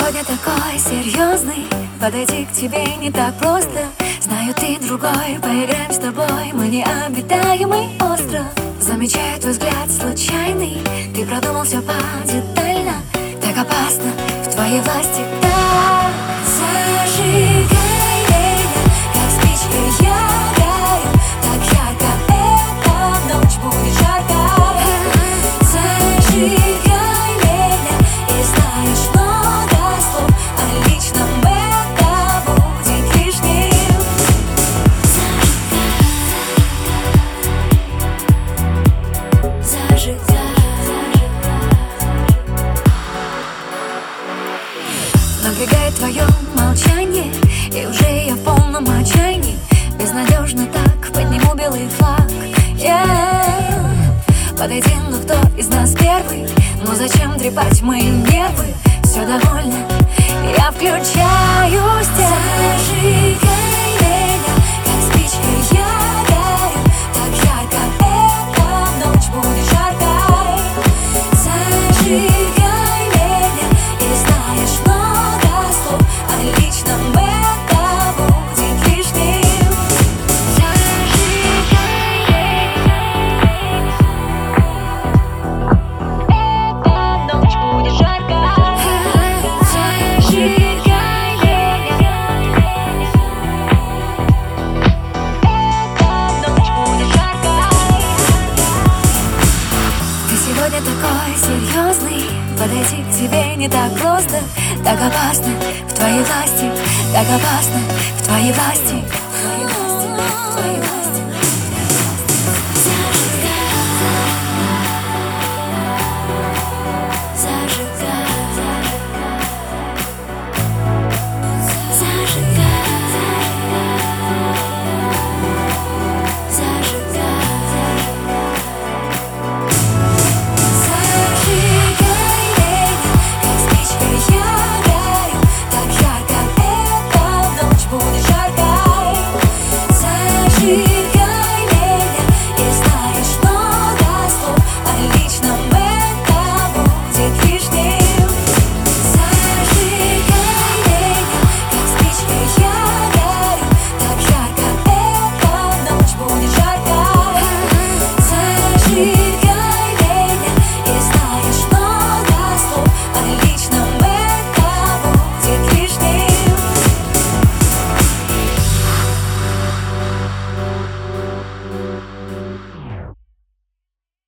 сегодня такой серьезный, подойти к тебе не так просто. Знаю, ты другой, поиграем с тобой, мы необитаемый остров. Замечаю твой взгляд случайный, ты продумал все подетально. Так опасно в твоей власти, да. Зажигай меня, как спичка я горю, так ярко эта ночь будет жарко. Зажигай меня, и знаешь много слов о личном, это будет лишним. Зажигай. Напрягает твое молчание, и уже я в полном отчаянии. Безнадежно так подниму белый флаг. Подойди, ну кто из нас первый? Ну зачем трепать мои нервы? Все довольно, я включаюсь. Зажигай меня, как спичка я горю, так ярко эта ночь будет жарко. Зажигай меня, и знаешь много слов о личном, это будет лишним. Зажигай меня, эта ночь будет жарко. Зажигай меня, эта ночь будет жарко. Ты сегодня такой серьезный, подойти к тебе не так просто. Так опасно в твоей власти, так опасно в твоей власти, в твоей власти, в твоей власти.